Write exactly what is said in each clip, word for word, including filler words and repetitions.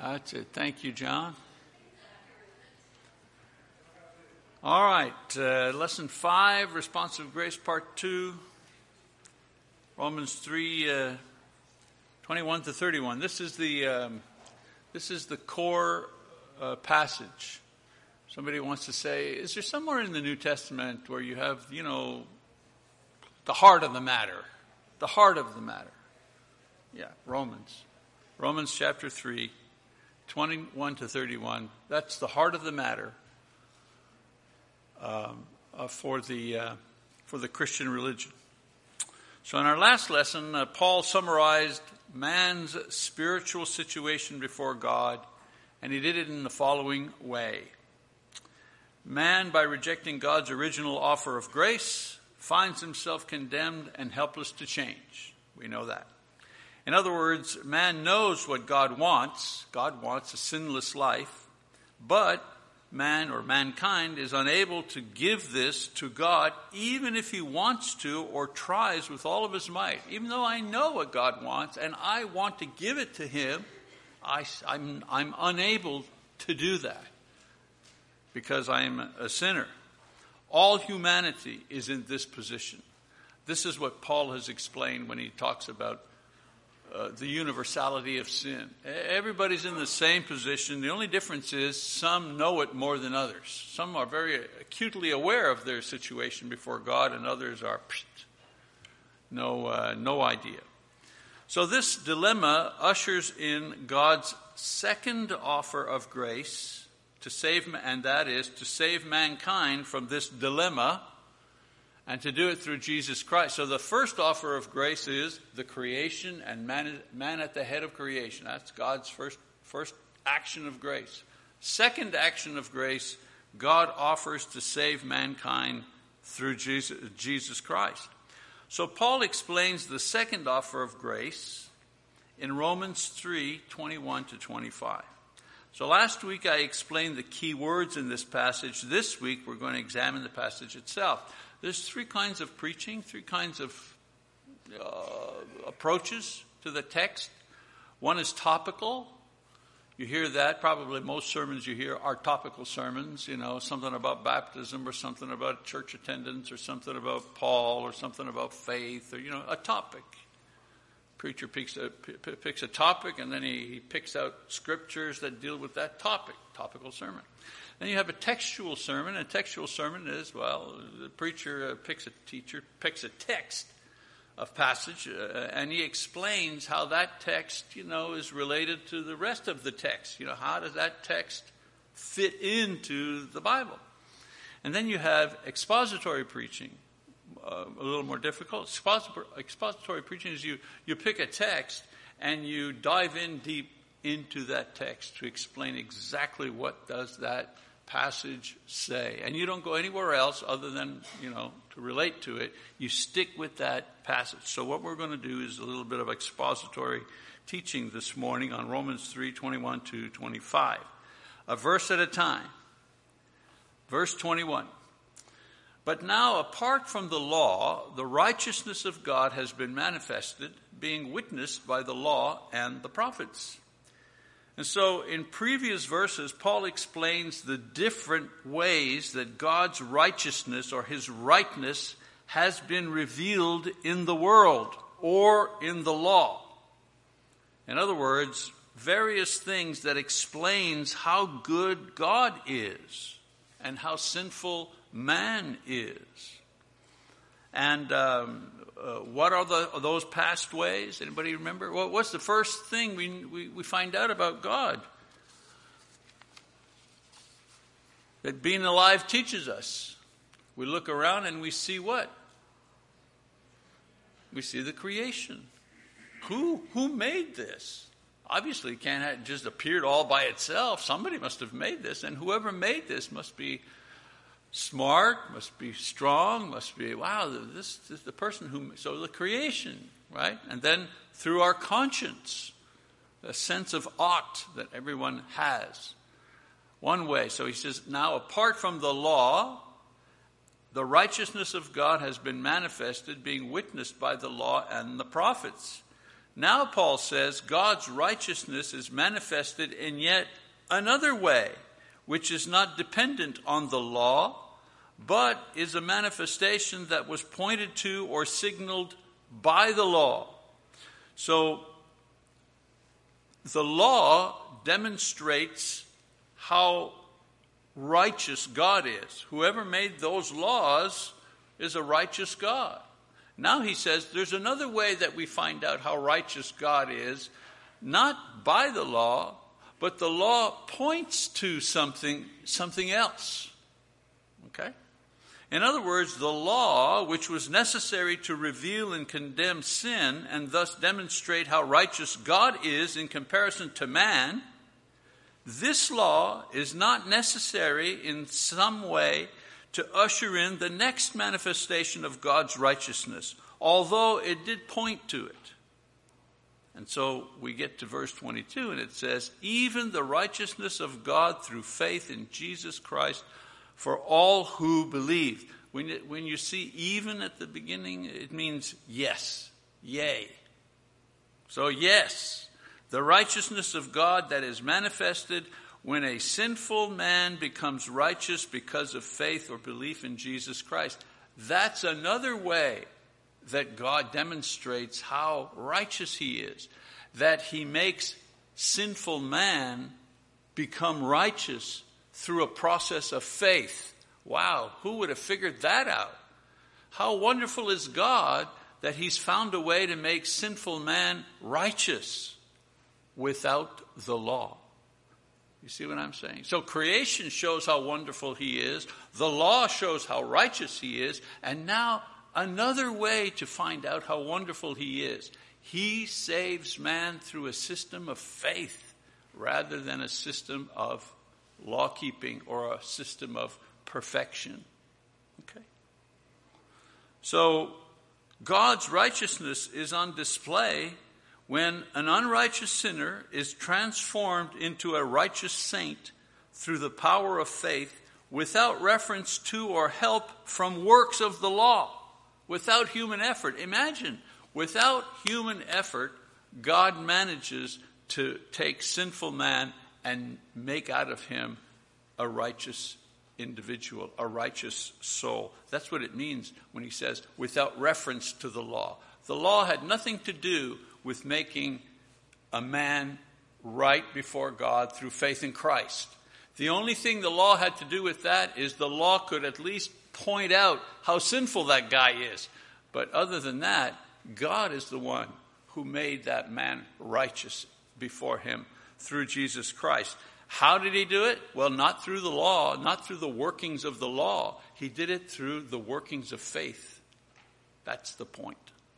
That's it. Thank you, John. All right. Uh, lesson five, Responsive Grace, part two. Romans three, uh, twenty-one to thirty-one. This is the um, this is the core uh, passage. Somebody wants to say, is there somewhere in the New Testament where you have, you know, the heart of the matter? The heart of the matter. Yeah, Romans. Romans chapter three, twenty-one to thirty-one. That's the heart of the matter um, uh, for the uh, for the Christian religion. So in our last lesson, uh, Paul summarized man's spiritual situation before God, and he did it in the following way. Man, by rejecting God's original offer of grace, finds himself condemned and helpless to change. We know that. In other words, man knows what God wants. God wants a sinless life, but man or mankind is unable to give this to God, even if he wants to or tries with all of his might. Even though I know what God wants and I want to give it to him, I, I'm, I'm unable to do that because I am a sinner. All humanity is in this position. This is what Paul has explained when he talks about Uh, the universality of sin. Everybody's in the same position. The only difference is some know it more than others. Some are very acutely aware of their situation before God, and others are psh, no, uh, no idea. So this dilemma ushers in God's second offer of grace to save, and that is to save mankind from this dilemma, and to do it through Jesus Christ. So the first offer of grace is the creation and man, man at the head of creation. That's God's first, first action of grace. Second action of grace, God offers to save mankind through Jesus, Jesus Christ. So Paul explains the second offer of grace in Romans three, twenty-one to twenty-five. So last week I explained the key words in this passage. This week we're going to examine the passage itself. There's three kinds of preaching, three kinds of uh, approaches to the text. One is topical. You hear that. Probably most sermons you hear are topical sermons, you know, something about baptism or something about church attendance or something about Paul or something about faith or, you know, a topic. Preacher picks a, p- picks a topic and then he, he picks out scriptures that deal with that topic, topical sermon. Then you have a textual sermon. A textual sermon is, well, the preacher uh, picks a teacher, picks a text of passage, uh, and he explains how that text, you know, is related to the rest of the text. You know, how does that text fit into the Bible? And then you have expository preaching, uh, a little more difficult. Expositor, expository preaching is you, you pick a text and you dive in deep into that text to explain exactly what does that passage say. And you don't go anywhere else other than, you know, to relate to it. You stick with that passage. So what we're going to do is a little bit of expository teaching this morning on Romans three, twenty-one to twenty-five. A verse at a time. Verse twenty-one. But now, apart from the law, the righteousness of God has been manifested, being witnessed by the law and the prophets. And so in previous verses, Paul explains the different ways that God's righteousness or his rightness has been revealed in the world or in the law. In other words, various things that explains how good God is and how sinful man is. And um, uh, what are the, are those past ways? Anybody remember? What, what's the first thing we, we, we find out about God? That being alive teaches us. We look around and we see what? We see the creation. Who, who made this? Obviously it can't have just appeared all by itself. Somebody must have made this, and whoever made this must be smart, must be strong, must be, wow, this is the person who, so the creation, right? And then through our conscience, a sense of ought that everyone has. One way, so he says, now apart from the law, the righteousness of God has been manifested, being witnessed by the law and the prophets. Now Paul says God's righteousness is manifested in yet another way, which is not dependent on the law, but is a manifestation that was pointed to or signaled by the law. So the law demonstrates how righteous God is. Whoever made those laws is a righteous God. Now he says there's another way that we find out how righteous God is, not by the law, but the law points to something, something else. Okay? In other words, the law, which was necessary to reveal and condemn sin and thus demonstrate how righteous God is in comparison to man, this law is not necessary in some way to usher in the next manifestation of God's righteousness, although it did point to it. And so we get to verse twenty-two, and it says, even the righteousness of God through faith in Jesus Christ for all who believe. When you, when you see even at the beginning, it means yes, yea. So yes, the righteousness of God that is manifested when a sinful man becomes righteous because of faith or belief in Jesus Christ. That's another way that God demonstrates how righteous he is. That he makes sinful man become righteous through a process of faith. Wow, who would have figured that out? How wonderful is God that he's found a way to make sinful man righteous without the law. You see what I'm saying? So creation shows how wonderful he is. The law shows how righteous he is. And now another way to find out how wonderful he is. He saves man through a system of faith rather than a system of law-keeping or a system of perfection. Okay? So God's righteousness is on display when an unrighteous sinner is transformed into a righteous saint through the power of faith without reference to or help from works of the law, without human effort. Imagine, without human effort, God manages to take sinful man and make out of him a righteous individual, a righteous soul. That's what it means when he says, without reference to the law. The law had nothing to do with making a man right before God through faith in Christ. The only thing the law had to do with that is the law could at least point out how sinful that guy is. But other than that, God is the one who made that man righteous before him through Jesus Christ. How did he do it? Well, not through the law, not through the workings of the law. He did it through the workings of faith. That's the point.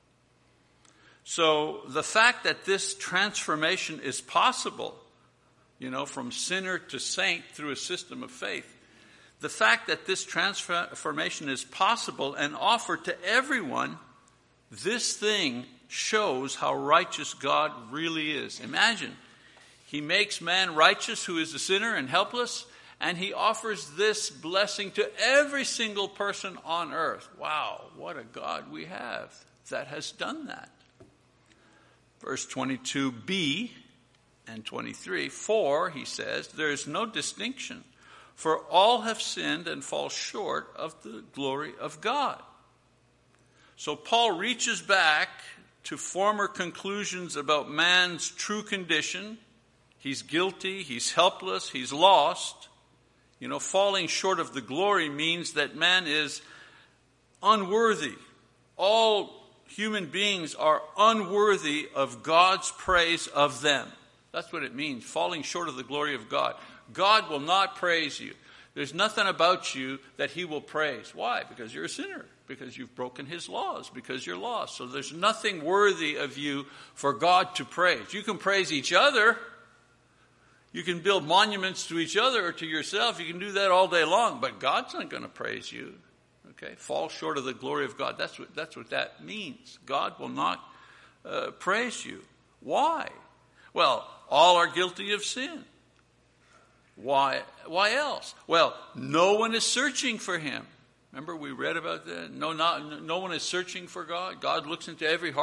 So the fact that this transformation is possible, you know, from sinner to saint through a system of faith, the fact that this transformation is possible and offered to everyone, this thing shows how righteous God really is. Imagine, he makes man righteous who is a sinner and helpless, and he offers this blessing to every single person on earth. Wow, what a God we have that has done that. Verse twenty-two b and twenty-three, for, he says, there is no distinction, for all have sinned and fall short of the glory of God. So Paul reaches back to former conclusions about man's true condition. He's guilty, he's helpless, he's lost. You know, falling short of the glory means that man is unworthy. All human beings are unworthy of God's praise of them. That's what it means, falling short of the glory of God. God will not praise you. There's nothing about you that he will praise. Why? Because you're a sinner. Because you've broken his laws. Because you're lost. So there's nothing worthy of you for God to praise. You can praise each other. You can build monuments to each other or to yourself. You can do that all day long. But God's not going to praise you. Okay? Fall short of the glory of God. That's what, that's what that means. God will not uh, praise you. Why? Well, all are guilty of sin. Why, why else? Well, no one is searching for him. Remember we read about that? No, not, no one is searching for God. God looks into every heart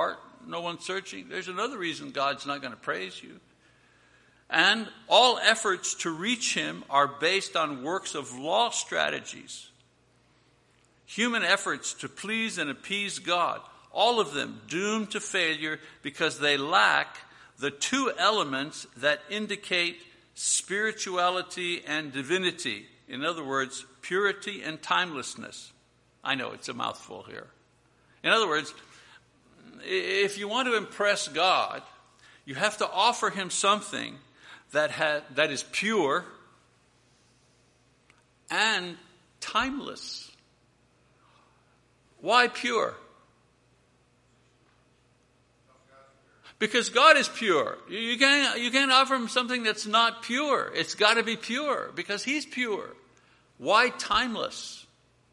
no one searching. There's another reason God's not going to praise you. And all efforts to reach him are based on works of law strategies. Human efforts to please and appease God, all of them doomed to failure because they lack the two elements that indicate spirituality and divinity. In other words, purity and timelessness. I know it's a mouthful here. In other words, if you want to impress God, you have to offer him something that ha- that is pure and timeless. Why pure? Because God is pure. You can't, you can't offer him something that's not pure. It's got to be pure because he's pure. Why timeless?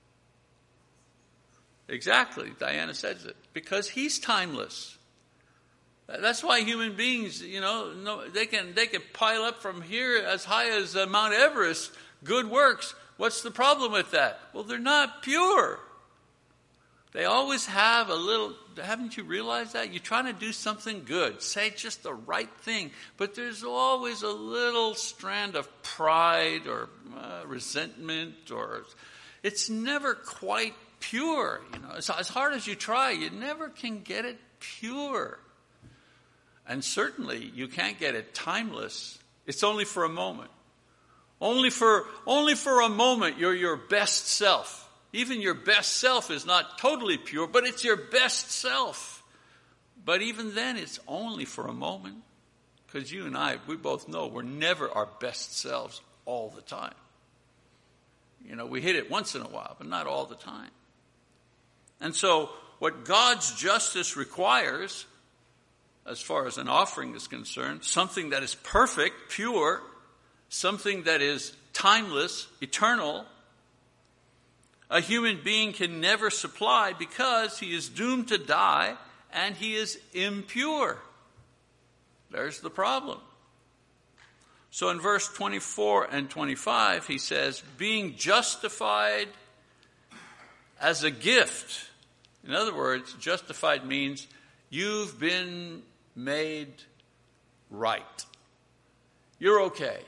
Exactly, Diana says it. Because he's timeless. That's why human beings, you know, no, they can they can pile up from here as high as uh, Mount Everest, good works. What's the problem with that? Well, they're not pure. They always have a little, haven't you realized that? You're trying to do something good, say just the right thing, but there's always a little strand of pride or uh, resentment, or it's never quite pure. You know, as, as hard as you try, you never can get it pure. And certainly you can't get it timeless. It's only for a moment. Only for, only for a moment you're your best self. Even your best self is not totally pure, but it's your best self. But even then, it's only for a moment. Because you and I, we both know we're never our best selves all the time. You know, we hit it once in a while, but not all the time. And so, what God's justice requires, as far as an offering is concerned, something that is perfect, pure, something that is timeless, eternal, a human being can never supply because he is doomed to die and he is impure. There's the problem. So in verse twenty-four and twenty-five, he says, being justified as a gift. In other words, justified means you've been made right. You're okay.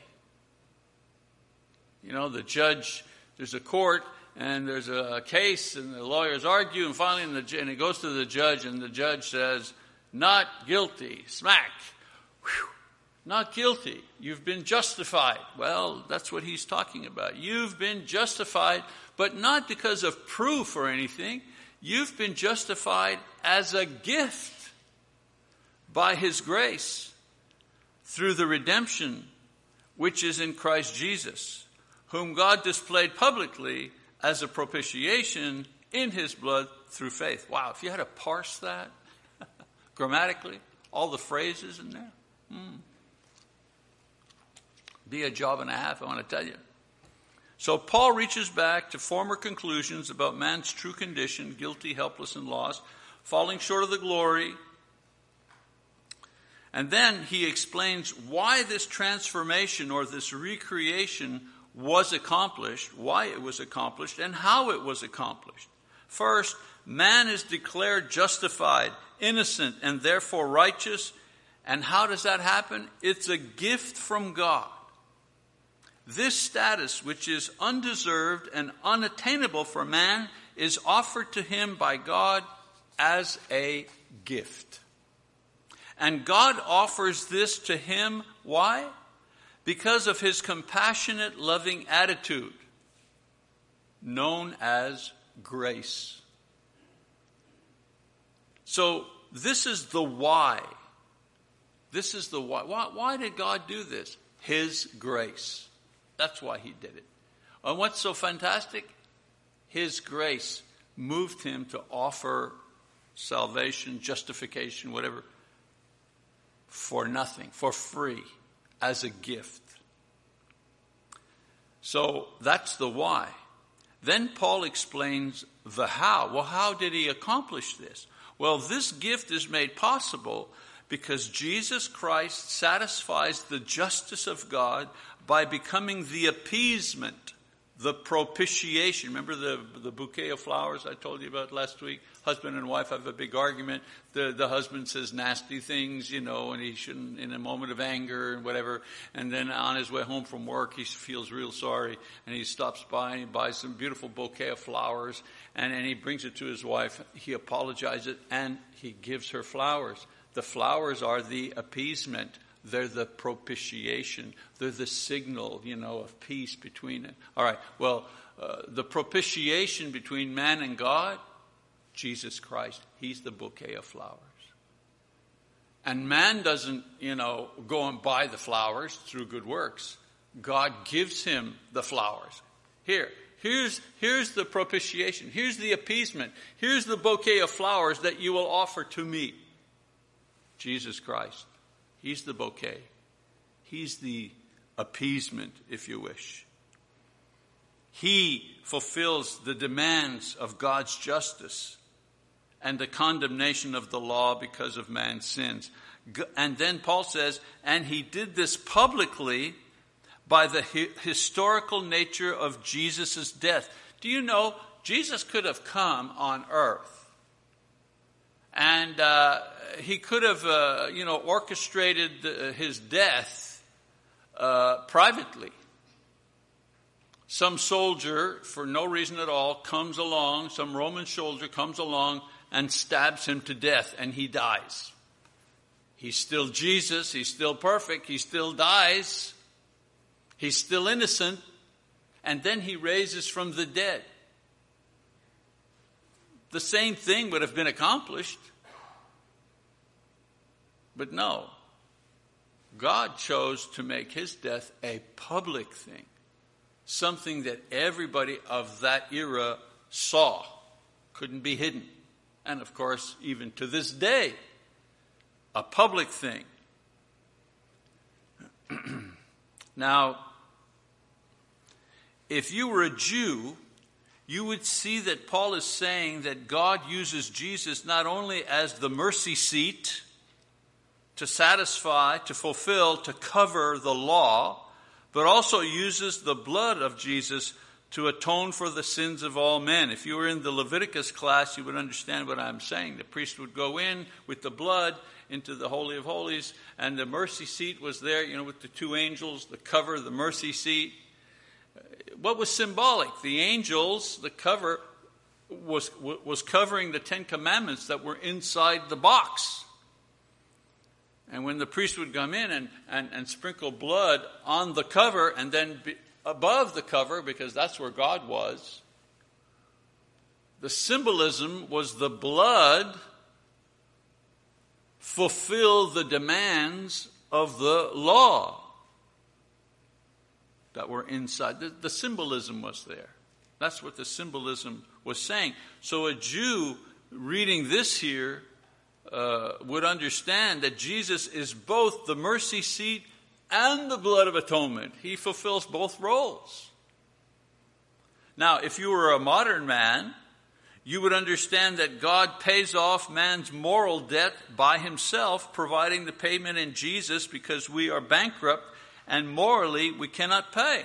You know, the judge, there's a court, and there's a case, and the lawyers argue, and finally, in the, and it goes to the judge, and the judge says, not guilty. Smack. Whew. Not guilty. You've been justified. Well, that's what he's talking about. You've been justified, but not because of proof or anything. You've been justified as a gift by his grace through the redemption which is in Christ Jesus, whom God displayed publicly as a propitiation in his blood through faith. Wow, if you had to parse that grammatically, all the phrases in there, hmm. be a job and a half, I want to tell you. So Paul reaches back to former conclusions about man's true condition, guilty, helpless, and lost, falling short of the glory. And then he explains why this transformation or this recreation was accomplished, why it was accomplished, and how it was accomplished. First, man is declared justified, innocent, and therefore righteous. And how does that happen? It's a gift from God. This status, which is undeserved and unattainable for man, is offered to him by God as a gift. And God offers this to him, why? Because of his compassionate, loving attitude, known as grace. So this is the why. This is the why. Why, why did God do this? His grace. That's why he did it. And what's so fantastic? His grace moved him to offer salvation, justification, whatever, for nothing, for free, as a gift. So that's the why. Then Paul explains the how. Well, how did he accomplish this? Well, this gift is made possible because Jesus Christ satisfies the justice of God by becoming the appeasement, the propitiation. Remember the, the bouquet of flowers I told you about last week? Husband and wife have a big argument. The, the husband says nasty things, you know, and he shouldn't, in a moment of anger and whatever. And then on his way home from work, he feels real sorry. And he stops by and he buys some beautiful bouquet of flowers. And, and he brings it to his wife. He apologizes and he gives her flowers. The flowers are the appeasement. They're the propitiation. They're the signal, you know, of peace between it. All right, well, uh, the propitiation between man and God, Jesus Christ, he's the bouquet of flowers. And man doesn't, you know, go and buy the flowers through good works. God gives him the flowers. Here, here's, here's the propitiation. Here's the appeasement. Here's the bouquet of flowers that you will offer to me. Jesus Christ. He's the bouquet. He's the appeasement, if you wish. He fulfills the demands of God's justice and the condemnation of the law because of man's sins. And then Paul says, and he did this publicly by the hi- historical nature of Jesus' death. Do you know, Jesus could have come on earth and uh, he could have, uh, you know, orchestrated uh, his death uh, privately. Some soldier, for no reason at all, comes along, some Roman soldier comes along and stabs him to death, and he dies. He's still Jesus, he's still perfect, he still dies, he's still innocent, and then he raises from the dead. The same thing would have been accomplished. But no, God chose to make his death a public thing, something that everybody of that era saw, couldn't be hidden. And of course, even to this day, a public thing. Now, if you were a Jew, you would see that Paul is saying that God uses Jesus not only as the mercy seat to satisfy, to fulfill, to cover the law, but also uses the blood of Jesus to atone for the sins of all men. If you were in the Leviticus class, you would understand what I'm saying. The priest would go in with the blood into the Holy of Holies, and the mercy seat was there, you know, with the two angels, the cover, the mercy seat. What was symbolic? The angels, the cover, was, was covering the Ten Commandments that were inside the box. And when the priest would come in and, and, and sprinkle blood on the cover and then be above the cover, because that's where God was, the symbolism was the blood fulfilled the demands of the law that were inside. The, the symbolism was there. That's what the symbolism was saying. So a Jew reading this here uh, would understand that Jesus is both the mercy seat and the blood of atonement. He fulfills both roles. Now, if you were a modern man, you would understand that God pays off man's moral debt by himself, providing the payment in Jesus because we are bankrupt and morally we cannot pay.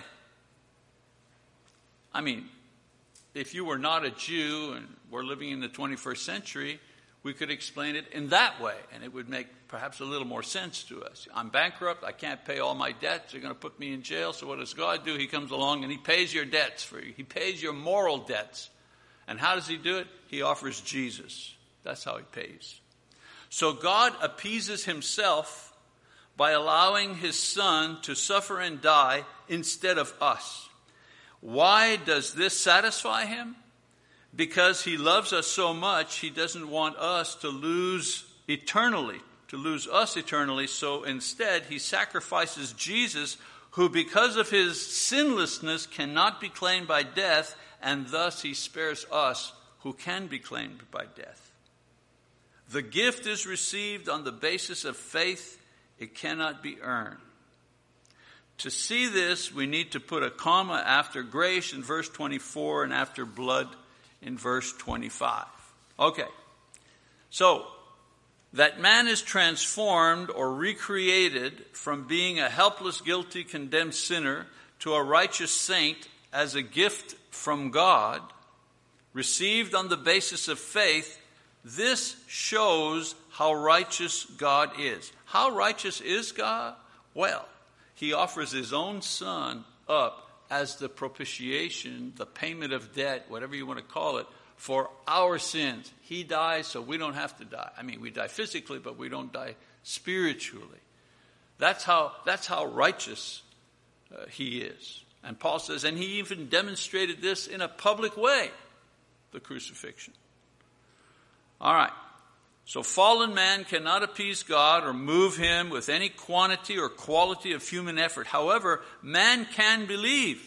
I mean, if you were not a Jew and were living in the twenty-first century, we could explain it in that way, and it would make perhaps a little more sense to us. I'm bankrupt. I can't pay all my debts. They're going to put me in jail. So what does God do? He comes along and he pays your debts for you. He pays your moral debts. And how does he do it? He offers Jesus. That's how he pays. So God appeases himself by allowing his son to suffer and die instead of us. Why does this satisfy him? Because he loves us so much, he doesn't want us to lose eternally, to lose us eternally. So instead, he sacrifices Jesus, who because of his sinlessness cannot be claimed by death, and thus he spares us who can be claimed by death. The gift is received on the basis of faith. It cannot be earned. To see this, we need to put a comma after grace in verse twenty-four and after blood in verse twenty-five. Okay, so that man is transformed or recreated from being a helpless, guilty, condemned sinner to a righteous saint as a gift from God, received on the basis of faith, this shows how righteous God is. How righteous is God? Well, he offers his own Son up as the propitiation, the payment of debt, whatever you want to call it, for our sins. He dies so we don't have to die. I mean, we die physically, but we don't die spiritually. That's how, that's how righteous uh, he is. And Paul says, and he even demonstrated this in a public way, the crucifixion. All right. So fallen man cannot appease God or move him with any quantity or quality of human effort. However, man can believe.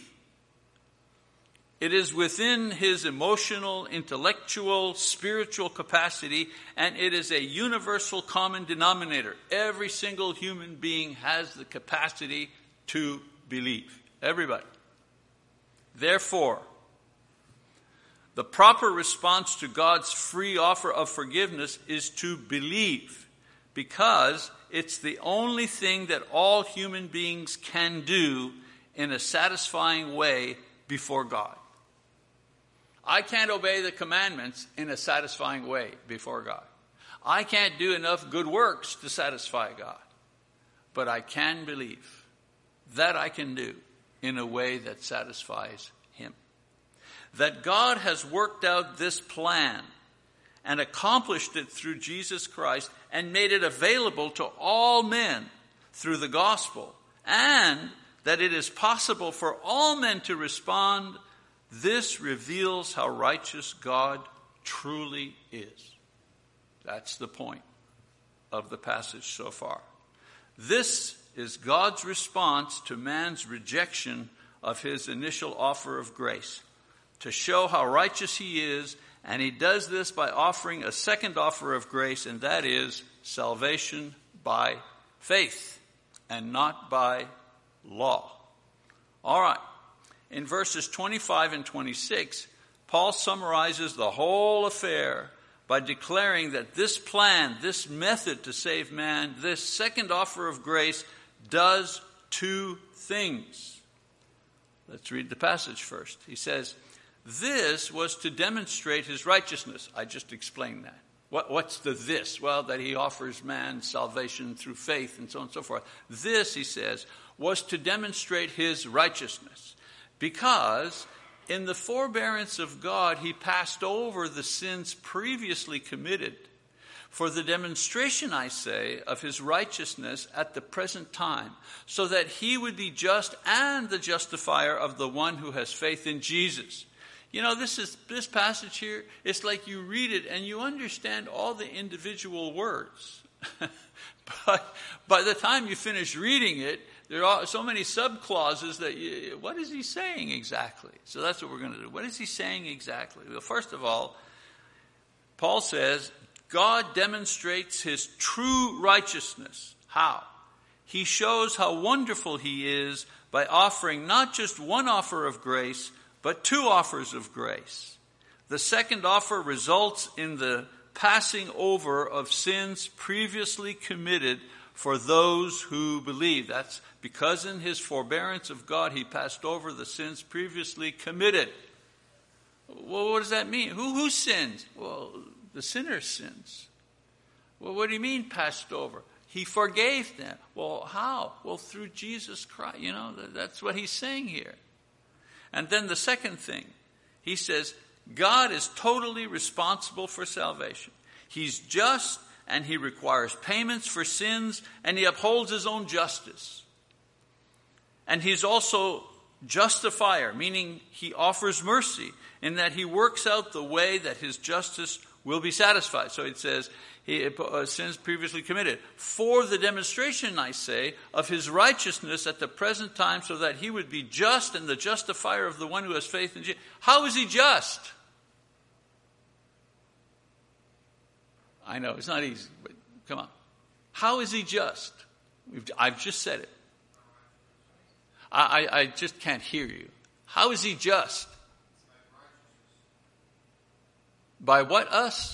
It is within his emotional, intellectual, spiritual capacity, and it is a universal common denominator. Every single human being has the capacity to believe. Everybody. Therefore, the proper response to God's free offer of forgiveness is to believe, because it's the only thing that all human beings can do in a satisfying way before God. I can't obey the commandments in a satisfying way before God. I can't do enough good works to satisfy God. But I can believe. That I can do in a way that satisfies him. That God has worked out this plan and accomplished it through Jesus Christ and made it available to all men through the gospel, and that it is possible for all men to respond. This reveals how righteous God truly is. That's the point of the passage so far. This is God's response to man's rejection of his initial offer of grace, to show how righteous he is, and he does this by offering a second offer of grace, and that is salvation by faith and not by law. All right. In verses twenty-five and twenty-six, Paul summarizes the whole affair by declaring that this plan, this method to save man, this second offer of grace, does two things. Let's read the passage first. He says, this was to demonstrate his righteousness. I just explained that. What, what's the this? Well, that he offers man salvation through faith and so on and so forth. This, he says, was to demonstrate his righteousness. Because in the forbearance of God, he passed over the sins previously committed for the demonstration, I say, of his righteousness at the present time, so that he would be just and the justifier of the one who has faith in Jesus. You know, this is this passage here, it's like you read it and you understand all the individual words. But by the time you finish reading it, there are so many subclauses that you, what is he saying exactly? So that's what we're going to do. What is he saying exactly? Well, first of all, Paul says, God demonstrates his true righteousness. How? He shows how wonderful he is by offering not just one offer of grace, but two offers of grace. The second offer results in the passing over of sins previously committed for those who believe. That's because in his forbearance of God, he passed over the sins previously committed. Well, what does that mean? Who, who sins? Well, the sinner's sins. Well, what do you mean passed over? He forgave them. Well, how? Well, through Jesus Christ. You know, that's what he's saying here. And then the second thing, he says, God is totally responsible for salvation. He's just, and he requires payments for sins, and he upholds his own justice. And he's also justifier, meaning he offers mercy, in that he works out the way that his justice will be satisfied. So it says, he, uh, sins previously committed. For the demonstration, I say, of his righteousness at the present time, so that he would be just and the justifier of the one who has faith in Jesus. How is he just? I know, it's not easy, but come on. How is he just? We've, I've just said it. I, I, I just can't hear you. How is he just? By what? Us?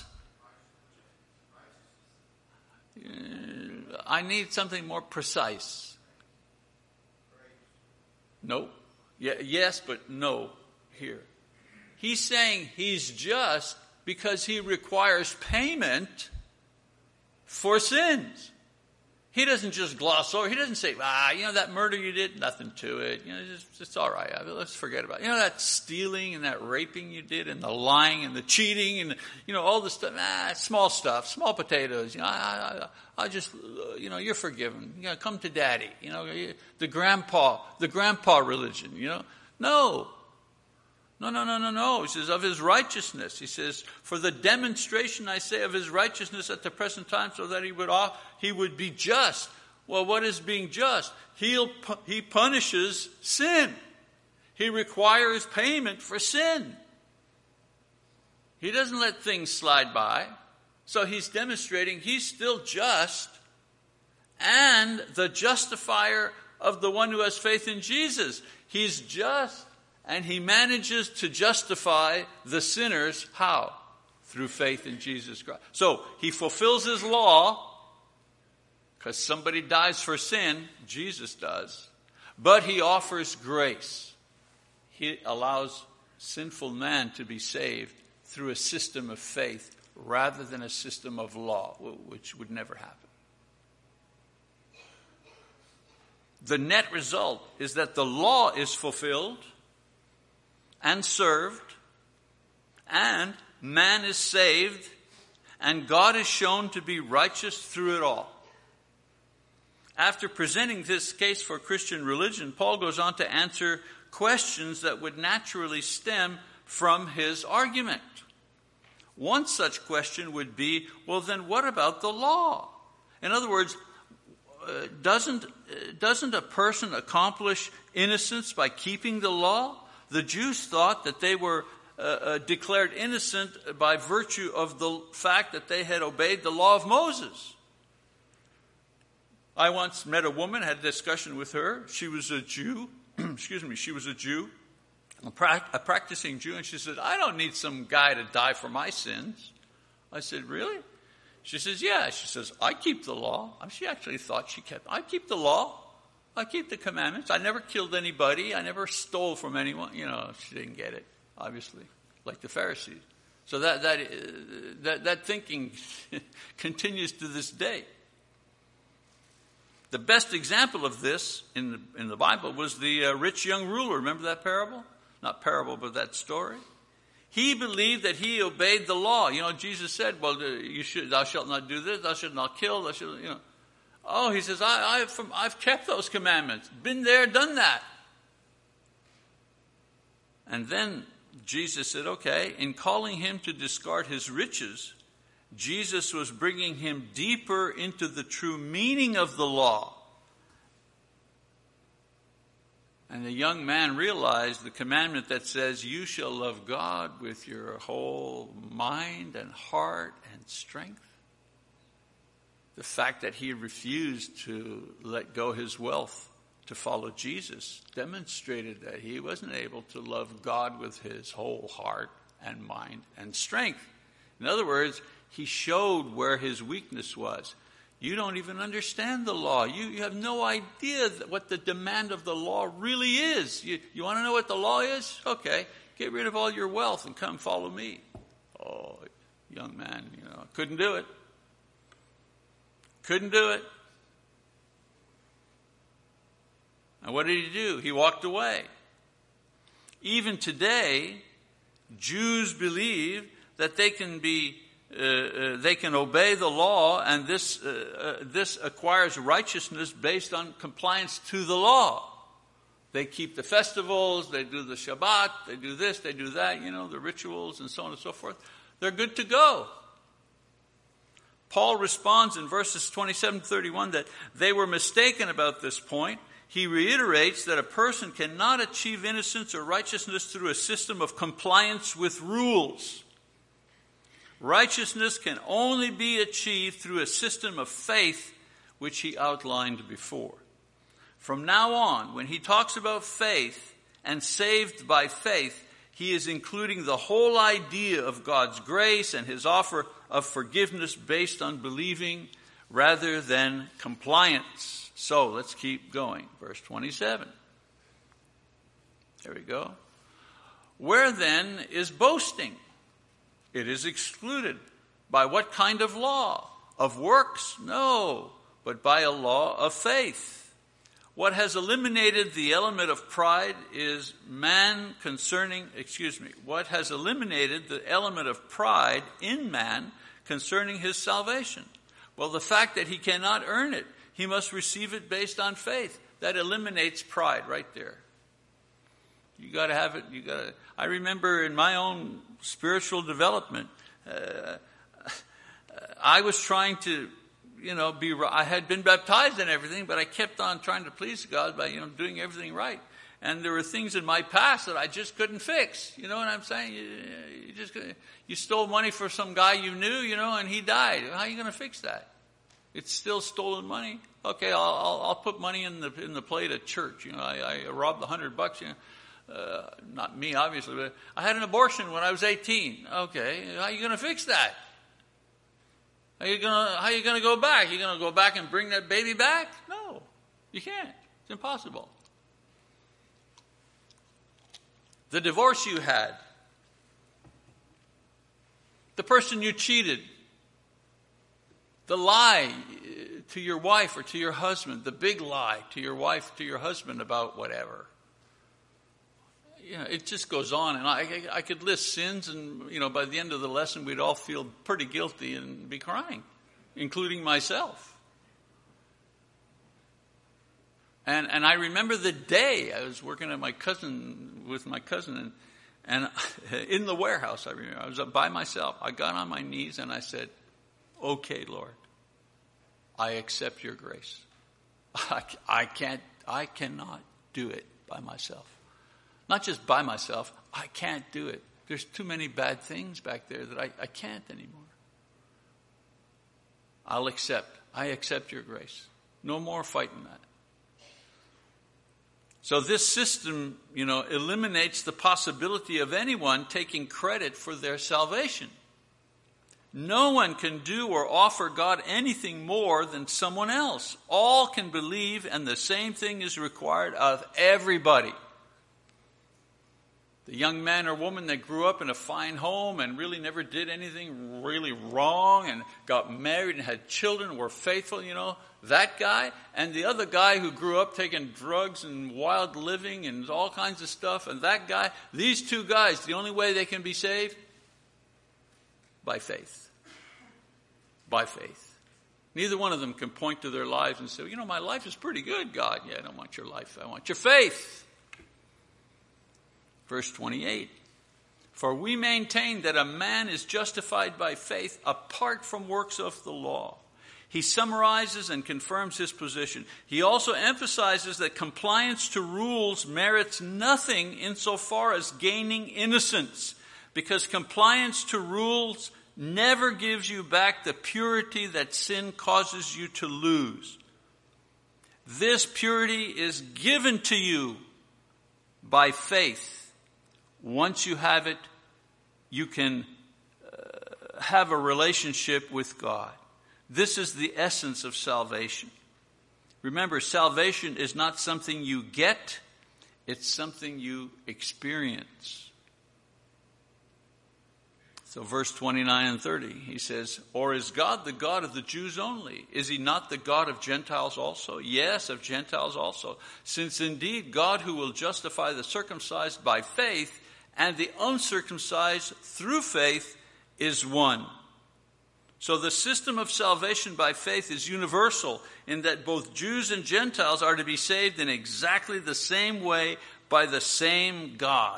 Uh, I need something more precise. Nope. Yeah, yes, but no here. He's saying he's just because he requires payment for sins. He doesn't just gloss over. He doesn't say, ah, you know, that murder you did, nothing to it. You know, it's, it's all right. Let's forget about it. You know, that stealing and that raping you did and the lying and the cheating and, you know, all the stuff. Ah, small stuff, small potatoes. You know, I, I, I just, uh, you know, you're forgiven. You know, come to daddy. You know, the grandpa, the grandpa religion, you know. No. No, no, no, no, no. He says, of his righteousness. He says, for the demonstration, I say, of his righteousness at the present time, so that he would off, he would be just. Well, what is being just? He'll, he punishes sin. He requires payment for sin. He doesn't let things slide by. So he's demonstrating he's still just and the justifier of the one who has faith in Jesus. He's just. And he manages to justify the sinners, how? Through faith in Jesus Christ. So he fulfills his law, because somebody dies for sin, Jesus does. But he offers grace. He allows sinful man to be saved through a system of faith rather than a system of law, which would never happen. The net result is that the law is fulfilled and served, and man is saved, and God is shown to be righteous through it all. After presenting this case for Christian religion, Paul goes on to answer questions that would naturally stem from his argument. One such question would be, well, then what about the law? In other words, uh, doesn't, uh, doesn't a person accomplish innocence by keeping the law? The Jews thought that they were uh, uh, declared innocent by virtue of the fact that they had obeyed the law of Moses. I once met a woman, had a discussion with her. She was a Jew. Excuse me, she was a Jew, a, pra- a practicing Jew, and she said, I don't need some guy to die for my sins. I said, really? She says, yeah. She says, I keep the law. She actually thought she kept, I keep the law. I keep the commandments. I never killed anybody. I never stole from anyone. You know, she didn't get it, obviously, like the Pharisees. So that that uh, that, that thinking continues to this day. The best example of this in the, in the Bible was the uh, rich young ruler. Remember that parable? Not parable, but that story. He believed that he obeyed the law. You know, Jesus said, "Well, you should, thou shalt not do this. Thou shalt not kill. Thou shalt, you know." Oh, he says, I, I've, from, I've kept those commandments. Been there, done that. And then Jesus said, okay, in calling him to discard his riches, Jesus was bringing him deeper into the true meaning of the law. And the young man realized the commandment that says, you shall love God with your whole mind and heart and strength. The fact that he refused to let go his wealth to follow Jesus demonstrated that he wasn't able to love God with his whole heart and mind and strength. In other words, he showed where his weakness was. You don't even understand the law. You, you have no idea what the demand of the law really is. You, you want to know what the law is? Okay, get rid of all your wealth and come follow me. Oh, young man, you know, couldn't do it. Couldn't do it. And what did he do? He walked away. Even today, Jews believe that they can be, uh, uh, they can obey the law, and this uh, uh, this acquires righteousness based on compliance to the law. They keep the festivals, they do the Shabbat, they do this, they do that, you know, the rituals and so on and so forth. They're good to go. Paul responds in verses twenty-seven to thirty-one that they were mistaken about this point. He reiterates that a person cannot achieve innocence or righteousness through a system of compliance with rules. Righteousness can only be achieved through a system of faith, which he outlined before. From now on, when he talks about faith and saved by faith, he is including the whole idea of God's grace and his offer of forgiveness based on believing rather than compliance. So let's keep going. Verse twenty-seven. There we go. Where then is boasting? It is excluded. By what kind of law? Of works? No, but by a law of faith. What has eliminated the element of pride is man concerning, excuse me, what has eliminated the element of pride in man concerning his salvation? Well, the fact that he cannot earn it, he must receive it based on faith. That eliminates pride right there. You got to have it. You got to. I remember in my own spiritual development, uh, I was trying to, you know, be. I had been baptized and everything, but I kept on trying to please God by, you know, doing everything right. And there were things in my past that I just couldn't fix. You know what I'm saying? You, you just you stole money from some guy you knew, you know, and he died. How are you going to fix that? It's still stolen money. Okay, I'll, I'll, I'll put money in the in the plate at church. You know, I, I robbed a hundred bucks. You know, uh, not me, obviously, but I had an abortion when I was eighteen. Okay, how are you going to fix that? How are you going to how are you going to go back? You going to go back and bring that baby back? No, you can't. It's impossible. The divorce you had, the person you cheated, the lie to your wife or to your husband, the big lie to your wife, to your husband about whatever. You know, it just goes on. And I, I could list sins, and, you know, by the end of the lesson, we'd all feel pretty guilty and be crying, including myself. And and I remember the day I was working at my cousin, with my cousin, and, and in the warehouse, I remember, I was up by myself. I got on my knees and I said, okay, Lord, I accept your grace. I, I can't, I cannot do it by myself. Not just by myself, I can't do it. There's too many bad things back there that I, I can't anymore. I'll accept. I accept your grace. No more fighting that. So this system, you know, eliminates the possibility of anyone taking credit for their salvation. No one can do or offer God anything more than someone else. All can believe, and the same thing is required of everybody. The young man or woman that grew up in a fine home and really never did anything really wrong and got married and had children, were faithful, you know, that guy, and the other guy who grew up taking drugs and wild living and all kinds of stuff, and that guy, these two guys, the only way they can be saved? By faith. By faith. Neither one of them can point to their lives and say, well, you know, my life is pretty good, God. Yeah, I don't want your life. I want your faith. Verse twenty-eight. For we maintain that a man is justified by faith apart from works of the law. He summarizes and confirms his position. He also emphasizes that compliance to rules merits nothing insofar as gaining innocence, because compliance to rules never gives you back the purity that sin causes you to lose. This purity is given to you by faith. Once you have it, you can uh, have a relationship with God. This is the essence of salvation. Remember, salvation is not something you get, it's something you experience. So verse twenty-nine and thirty, he says, or is God the God of the Jews only? Is he not the God of Gentiles also? Yes, of Gentiles also. Since indeed God, who will justify the circumcised by faith and the uncircumcised through faith, is one. So the system of salvation by faith is universal in that both Jews and Gentiles are to be saved in exactly the same way by the same God.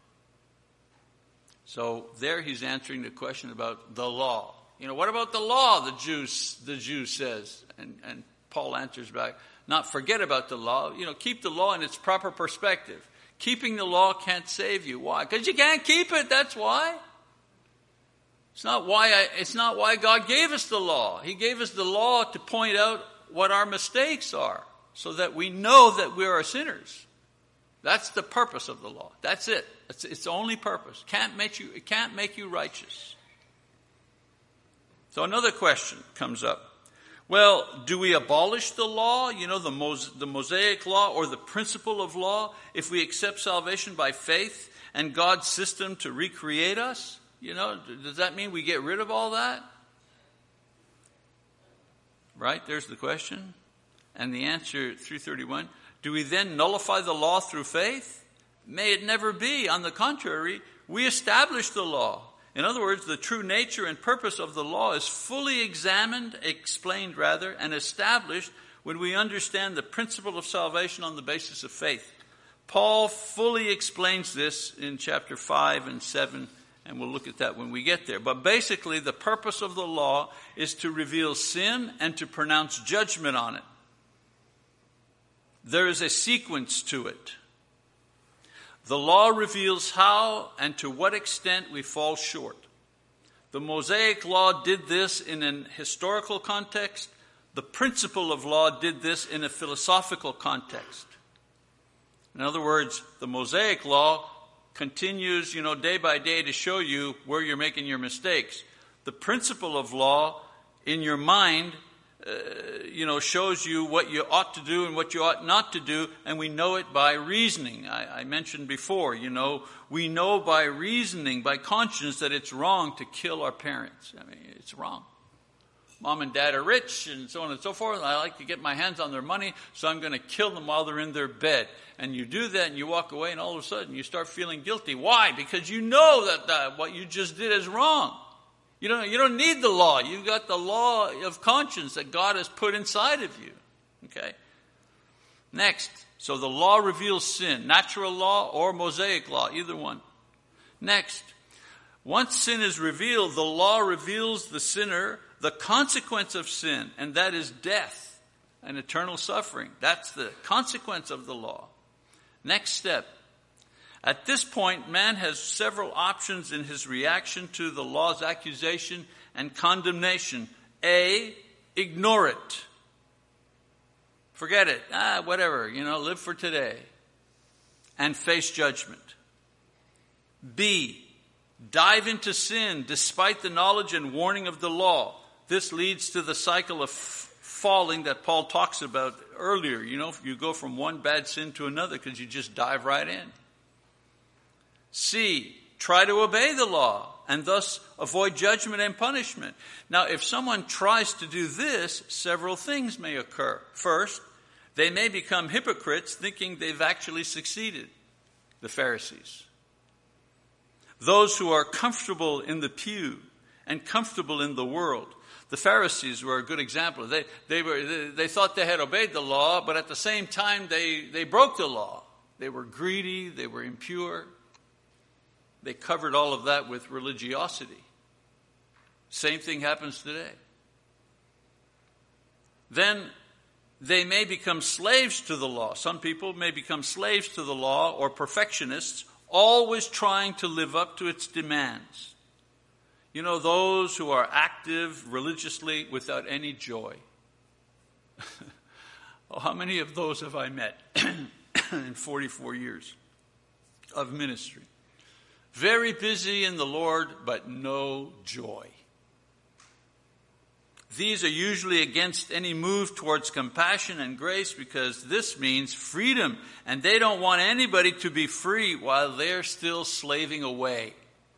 So there he's answering the question about the law. You know, what about the law, the Jews, the Jew says? And, and Paul answers back, not forget about the law. You know, keep the law in its proper perspective. Keeping the law can't save you. Why? Because you can't keep it, that's why. It's not why I, it's not why God gave us the law. He gave us the law to point out what our mistakes are, so that we know that we are sinners. That's the purpose of the law. That's it. It's its only purpose. Can't make you, it can't make you righteous. So another question comes up. Well, do we abolish the law, you know, the, Mos- the Mosaic law or the principle of law, if we accept salvation by faith and God's system to recreate us? You know, does that mean we get rid of all that? Right? There's the question. And the answer, three thirty-one, do we then nullify the law through faith? May it never be. On the contrary, we establish the law. In other words, the true nature and purpose of the law is fully examined, explained rather, and established when we understand the principle of salvation on the basis of faith. Paul fully explains this in chapter five and seven, and we'll look at that when we get there. But basically, the purpose of the law is to reveal sin and to pronounce judgment on it. There is a sequence to it. The law reveals how and to what extent we fall short. The Mosaic law did this in an historical context. The principle of law did this in a philosophical context. In other words, the Mosaic law continues, you know, day by day to show you where you're making your mistakes. The principle of law in your mind Uh, you know, shows you what you ought to do and what you ought not to do, and we know it by reasoning. I, I mentioned before, you know, we know by reasoning, by conscience, that it's wrong to kill our parents. I mean, it's wrong. Mom and dad are rich and so on and so forth. I like to get my hands on their money, so I'm going to kill them while they're in their bed. And you do that and you walk away, and all of a sudden you start feeling guilty. Why? Because you know that, that what you just did is wrong. You don't, you don't need the law. You've got the law of conscience that God has put inside of you. Okay? Next, so the law reveals sin, natural law or Mosaic law, either one. Next, once sin is revealed, the law reveals the sinner the consequence of sin, and that is death and eternal suffering. That's the consequence of the law. Next step. At this point, man has several options in his reaction to the law's accusation and condemnation. A, ignore it. Forget it. Ah, whatever, you know, live for today. And face judgment. B, dive into sin despite the knowledge and warning of the law. This leads to the cycle of f- falling that Paul talks about earlier. You know, you go from one bad sin to another because you just dive right in. C, try to obey the law and thus avoid judgment and punishment. Now, if someone tries to do this, several things may occur. First, they may become hypocrites thinking they've actually succeeded, the Pharisees. Those who are comfortable in the pew and comfortable in the world. The Pharisees were a good example. They, they, were, they, they thought they had obeyed the law, but at the same time they, they broke the law. They were greedy, they were impure. They covered all of that with religiosity. Same thing happens today. Then they may become slaves to the law. Some people may become slaves to the law or perfectionists, always trying to live up to its demands. You know, those who are active religiously without any joy. Oh, how many of those have I met in forty-four years of ministry? Very busy in the Lord, but no joy. These are usually against any move towards compassion and grace because this means freedom, and they don't want anybody to be free while they're still slaving away.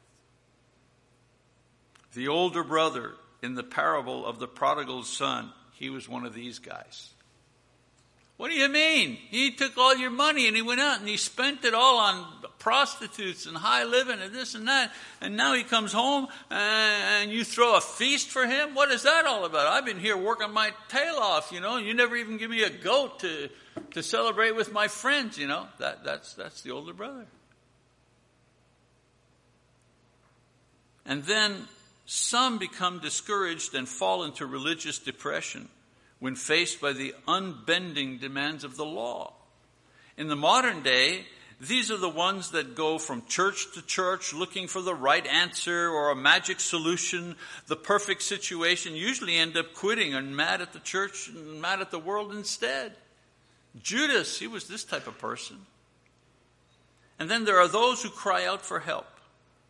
The older brother in the parable of the prodigal son, he was one of these guys. What do you mean? He took all your money and he went out and he spent it all on prostitutes and high living and this and that. And now he comes home and you throw a feast for him? What is that all about? I've been here working my tail off, you know. You never even give me a goat to, to celebrate with my friends, you know. That, that's, that's the older brother. And then some become discouraged and fall into religious depression when faced by the unbending demands of the law. In the modern day, these are the ones that go from church to church looking for the right answer or a magic solution, the perfect situation, usually end up quitting and mad at the church and mad at the world instead. Judas, he was this type of person. And then there are those who cry out for help,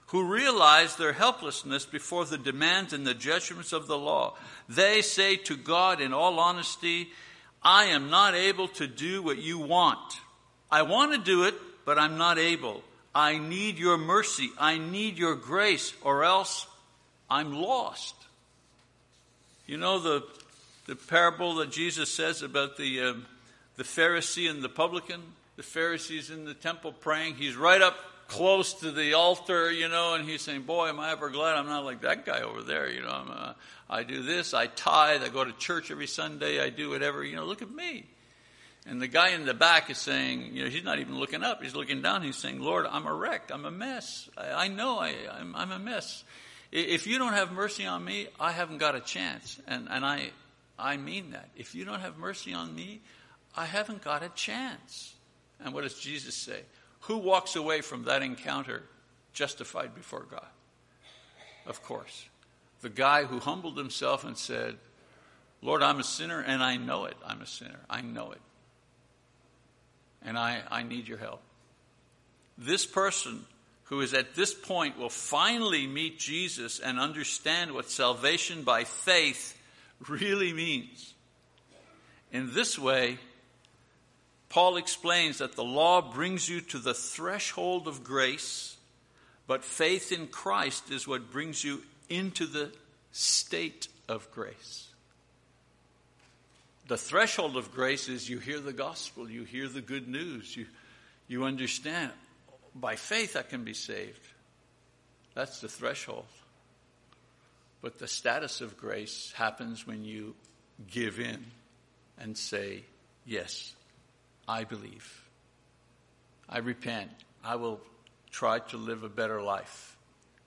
who realize their helplessness before the demands and the judgments of the law. They say to God in all honesty, I am not able to do what you want. I want to do it, but I'm not able. I need your mercy. I need your grace, or else I'm lost. You know the the parable that Jesus says about the uh, the Pharisee and the publican? The Pharisee's in the temple praying. He's right up close to the altar, you know, and he's saying, boy, am I ever glad I'm not like that guy over there. You know, I'm, uh, I do this, I tithe, I go to church every Sunday, I do whatever, you know, look at me. And the guy in the back is saying, you know, he's not even looking up, he's looking down, he's saying, Lord, I'm a wreck, I'm a mess. I, I know I, I'm, I'm a mess. If you don't have mercy on me, I haven't got a chance. And, and I, I mean that. If you don't have mercy on me, I haven't got a chance. And what does Jesus say? Who walks away from that encounter justified before God? Of course, the guy who humbled himself and said, Lord, I'm a sinner and I know it. I'm a sinner. I know it. And I, I need your help. This person who is at this point will finally meet Jesus and understand what salvation by faith really means. In this way, Paul explains that the law brings you to the threshold of grace, but faith in Christ is what brings you into the state of grace. The threshold of grace is you hear the gospel, you hear the good news, you, you understand. By faith I can be saved. That's the threshold. But the status of grace happens when you give in and say, yes, I believe. I repent. I will try to live a better life.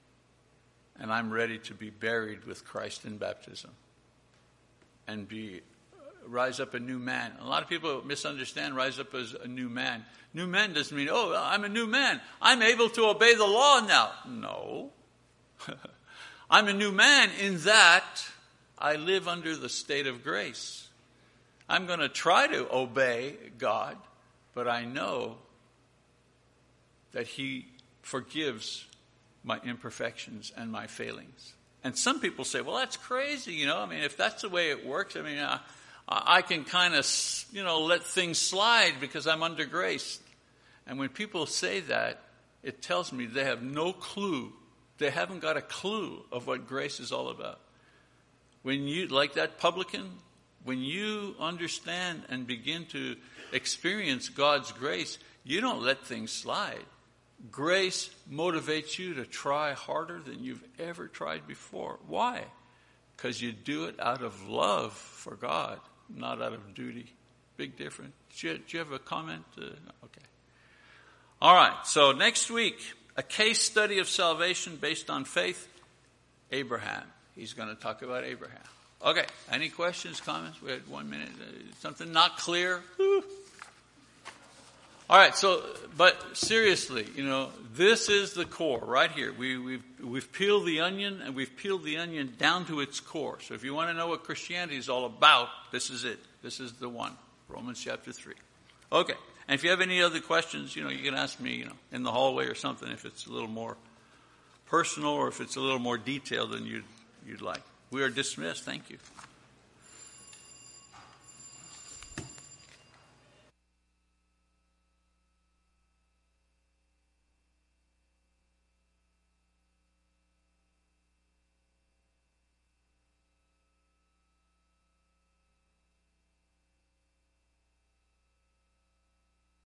And I'm ready to be buried with Christ in baptism and be rise up a new man. A lot of people misunderstand rise up as a new man. New man doesn't mean, oh, I'm a new man. I'm able to obey the law now. No. I'm a new man in that I live under the state of grace. I'm going to try to obey God, but I know that He forgives my imperfections and my failings. And some people say, well, that's crazy, you know. I mean, if that's the way it works, I mean, uh, I can kind of, you know, let things slide because I'm under grace. And when people say that, it tells me they have no clue. They haven't got a clue of what grace is all about. When you, like that publican, when you understand and begin to experience God's grace, you don't let things slide. Grace motivates you to try harder than you've ever tried before. Why? Because you do it out of love for God, not out of duty. Big difference. Do you, do you have a comment? Uh, no, okay. All right. So next week, a case study of salvation based on faith. Abraham. He's going to talk about Abraham. Okay. Any questions, comments? We had one minute. Uh, something not clear? Woo. All right, so, but seriously, you know, this is the core right here. We, we've, we've peeled the onion, and we've peeled the onion down to its core. So if you want to know what Christianity is all about, this is it. This is the one, Romans chapter three. Okay, and if you have any other questions, you know, you can ask me, you know, in the hallway or something if it's a little more personal or if it's a little more detailed than you'd, you'd like. We are dismissed. Thank you.